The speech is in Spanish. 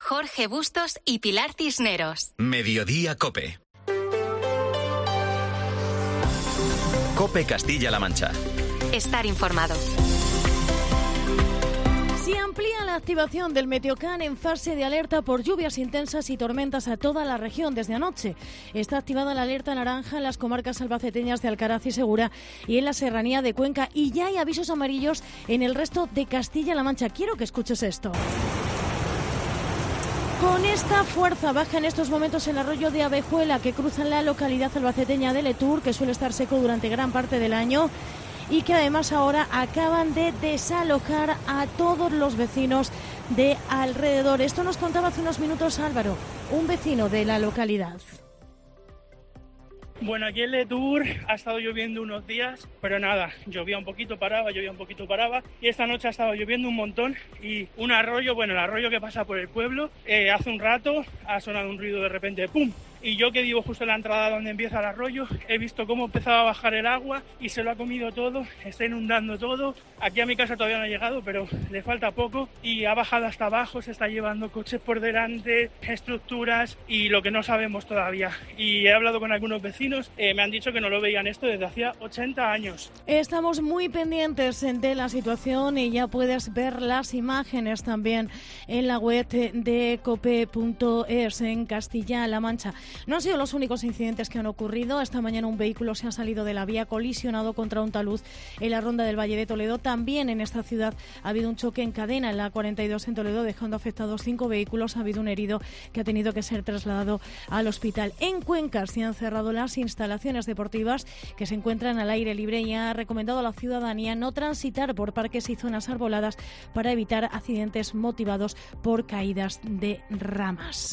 Jorge Bustos y Pilar Cisneros. Mediodía COPE. COPE Castilla-La Mancha. Estar informado. Se amplía la activación del Meteocán en fase de alerta por lluvias intensas y tormentas a toda la región desde anoche. Está activada la alerta naranja en las comarcas albaceteñas de Alcaraz y Segura y en la serranía de Cuenca, y ya hay avisos amarillos en el resto de Castilla-La Mancha. Quiero que escuches esto. Con esta fuerza baja en estos momentos el arroyo de Abejuela, que cruza la localidad albaceteña de Letur, que suele estar seco durante gran parte del año, y que además ahora acaban de desalojar a todos los vecinos de alrededor. Esto nos contaba hace unos minutos Álvaro, un vecino de la localidad. Bueno, aquí en Letur ha estado lloviendo unos días, pero nada, llovía un poquito, paraba, y esta noche ha estado lloviendo un montón y un arroyo, bueno, el arroyo que pasa por el pueblo, hace un rato ha sonado un ruido de repente, ¡pum!, y yo, que vivo justo en la entrada donde empieza el arroyo, he visto cómo empezaba a bajar el agua y se lo ha comido todo, está inundando todo. Aquí a mi casa todavía no ha llegado, pero le falta poco y ha bajado hasta abajo, se está llevando coches por delante, estructuras y lo que no sabemos todavía. Y he hablado con algunos vecinos, me han dicho que no lo veían esto desde hacía 80 años. Estamos muy pendientes de la situación y ya puedes ver las imágenes también en la web de cope.es en Castilla-La Mancha. No han sido los únicos incidentes que han ocurrido. Esta mañana un vehículo se ha salido de la vía, colisionado contra un talud en la ronda del Valle de Toledo. También en esta ciudad ha habido un choque en cadena en la 42 en Toledo, dejando afectados 5 vehículos. Ha habido un herido que ha tenido que ser trasladado al hospital. En Cuenca se han cerrado las instalaciones deportivas que se encuentran al aire libre y ha recomendado a la ciudadanía no transitar por parques y zonas arboladas para evitar accidentes motivados por caídas de ramas.